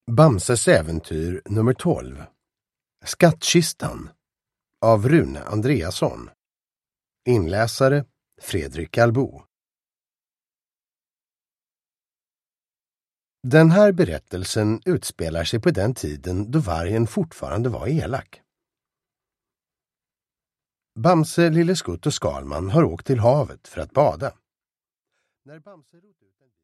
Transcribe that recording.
Bamses äventyr nummer 12. Skattkistan av Rune Andreasson. Inläsare Fredrik Albo. Den här berättelsen utspelar sig på den tiden då vargen fortfarande var elak. Bamse, Lille Skutt och Skalman har åkt till havet för att bada. När Bamse rott ut en